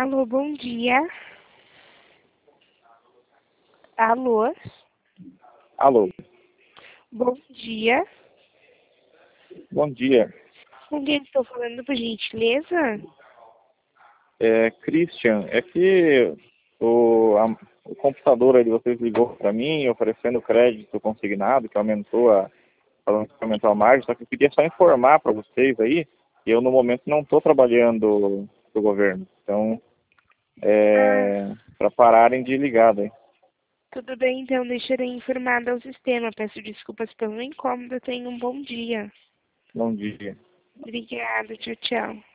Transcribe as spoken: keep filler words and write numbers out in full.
Alô, bom dia. Alô? Alô, Bom dia. bom dia. Com quem estou falando, por gentileza? É, Christian, é que o, a- o computador aí de vocês ligou para mim oferecendo crédito consignado, que aumentou a, falando que aumentou a margem, só que eu queria só informar para vocês aí que eu no momento não estou trabalhando para o governo. Então, Ah, é, para pararem de ligar daí. tudo bem, então deixarei informado ao sistema. Peço desculpas pelo incômodo. Tenha um bom dia. Bom dia. Obrigada, tchau, tchau.